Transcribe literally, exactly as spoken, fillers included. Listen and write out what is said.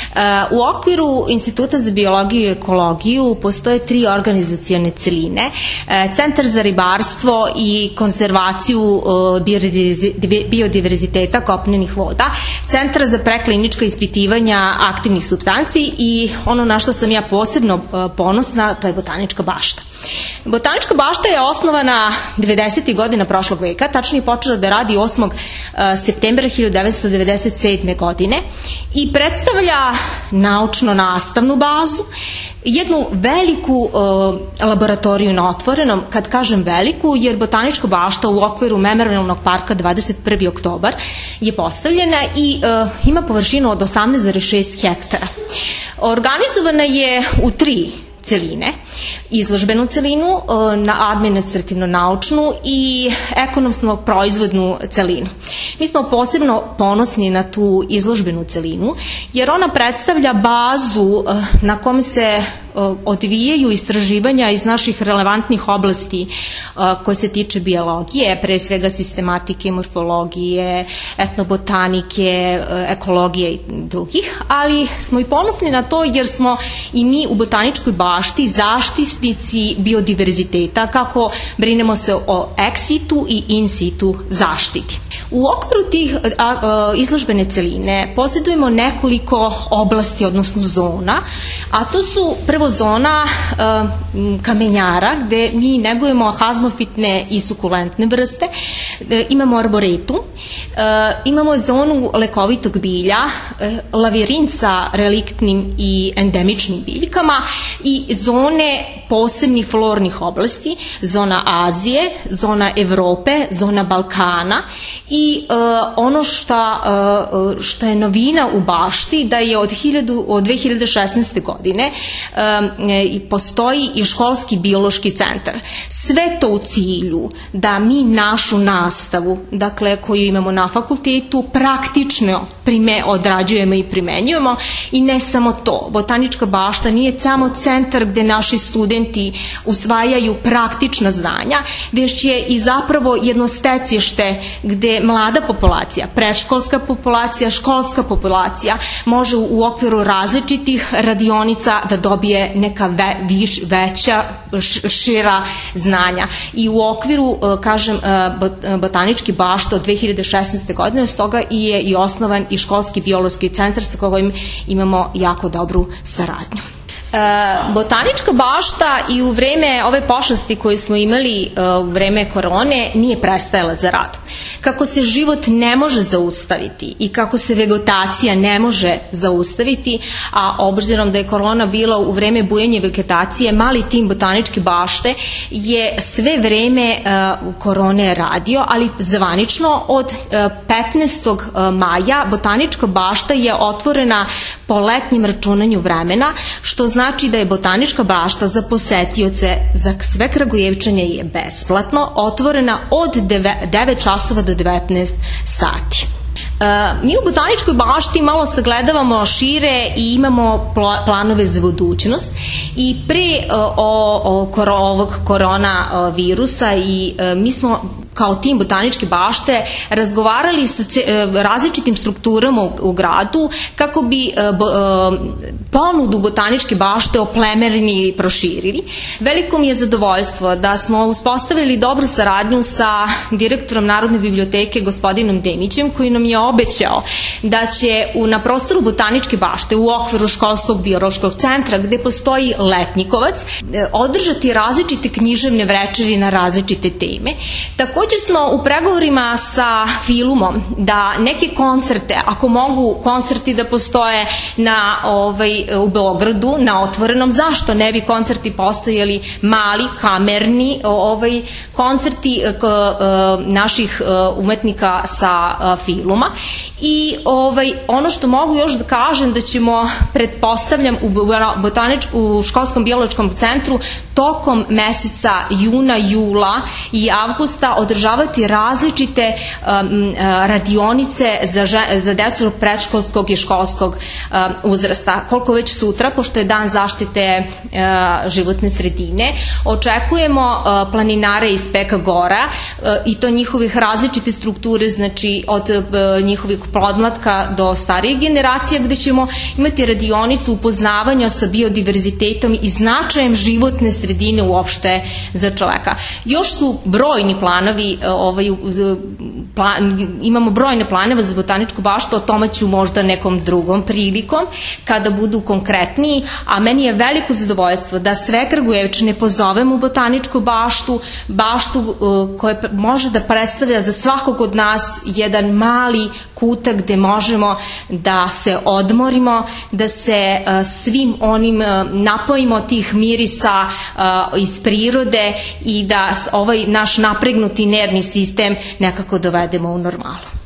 U okviru Instituta za biologiju i ekologiju postoje tri organizacione celine. Centar za ribarstvo i konzervaciju biodiverziteta kopnenih voda, Centar za preklinička ispitivanja aktivnih supstanci i ono na što sam ja posebno ponosna, to je Botanička bašta. Botanička bašta je osnovana devedesetih godina prošlog veka, tačnije počela da radi osmog septembra hiljadu devetsto devedeset sedme. godine i predstavlja naučno-nastavnu bazu, jednu veliku uh, laboratoriju na otvorenom, kad kažem veliku, jer Botanička bašta u okviru Memorijalnog parka dvadeset prvi oktobar je postavljena i uh, ima površinu od osamnaest zarez šest hektara. Organizovana je u tri celine, izložbenu celinu, na administrativno-naučnu i ekonomsno-proizvodnu celinu. Mi smo posebno ponosni na tu izložbenu celinu, jer ona predstavlja bazu na kome se odvijaju istraživanja iz naših relevantnih oblasti koje se tiče biologije, pre svega sistematike, morfologije, etnobotanike, ekologije i drugih, ali smo i ponosni na to jer smo i mi u Botaničkoj bašti zaštitnici biodiverziteta, kako brinemo se o ex situ i in situ zaštiti. U okviru tih a, a, izložbene celine posjedujemo nekoliko oblasti, odnosno zona, a to su prvo zona a, kamenjara, gde mi negujemo hazmofitne i sukulentne vrste, e, imamo arboretum, e, imamo zonu lekovitog bilja, e, lavirint sa reliktnim i endemičnim biljkama i zone posebnih flornih oblasti, zona Azije, zona Evrope, zona Balkana i uh, ono šta, uh, što je novina u bašti, da je od, hiljadu, od dve hiljade šesnaeste. godine um, postoji i školski biološki centar. Sve to u cilju da mi našu nastavu, dakle koju imamo na fakultetu, praktično prime, odrađujemo i primenjujemo i ne samo to. Botanička bašta nije samo centar gde naši studenti usvajaju praktična znanja, već je i zapravo jedno stecište gde mlada populacija, predškolska populacija, školska populacija može u okviru različitih radionica da dobije neka ve, viš, veća, šira znanja. I u okviru, kažem, Botaničke bašte od dve hiljade šesnaeste. godine, stoga je i osnovan i školski biološki centar sa kojim imamo jako dobru saradnju. Botanička bašta i u vreme ove pošasti koje smo imali u vreme korone nije prestajala za rad. Kako se život ne može zaustaviti i kako se vegetacija ne može zaustaviti, a obzirom da je korona bila u vreme bujanja vegetacije, mali tim Botaničke bašte je sve vreme korone radio, ali zvanično od petnaestog maja Botanička bašta je otvorena po letnjem računanju vremena, što znači znači da je Botanička bašta za posetioce, za sve Kragujevčane je besplatno, otvorena od devet časova do devetnaest sati. Mi u Botaničkoj bašti malo sagledavamo šire i imamo planove za budućnost i pre o, o, ovog korona virusa i mi smo kao tim Botaničke bašte razgovarali sa različitim strukturama u, u gradu kako bi bo, ponudu Botaničke bašte oplemenili i proširili. Veliko mi je zadovoljstvo da smo uspostavili dobru saradnju sa direktorom Narodne biblioteke gospodinom Demićem, koji nam je obećao da će u, na prostoru Botaničke bašte u okviru školskog biološkog centra, gde postoji letnjikovac, održati različite književne večeri na različite teme. Takođe smo u pregovorima sa Filumom da neke koncerte, ako mogu koncerti da postoje na, ovaj, u Beogradu na otvorenom, zašto ne bi koncerti postojali mali, kamerni ovaj, koncerti k, naših umetnika sa Filuma. I ovaj, ono što mogu još da kažem da ćemo, pretpostavljam, u, botanič, u školskom biološkom centru tokom meseca juna, jula i avgusta od održavati različite radionice za decu predškolskog i školskog uzrasta. Koliko već sutra, pošto je dan zaštite životne sredine, očekujemo planinare iz Peka Gora i to njihovih različite strukture, znači od njihovih podmlatka do starije generacije, gde ćemo imati radionicu upoznavanja sa biodiverzitetom i značajem životne sredine uopšte za čoveka. Još su brojni planovi, ovaj, plan, imamo brojne planove za botaničku baštu, o tome ću možda nekom drugom prilikom, kada budu konkretniji, a meni je veliko zadovoljstvo da sve Kragujevčane pozovem u botaničku baštu, baštu koja može da predstavlja za svakog od nas jedan mali kutak gde možemo da se odmorimo, da se svim onim napojimo tih mirisa iz prirode i da ovaj naš napregnuti nervni sistem nekako dovedemo u normalu.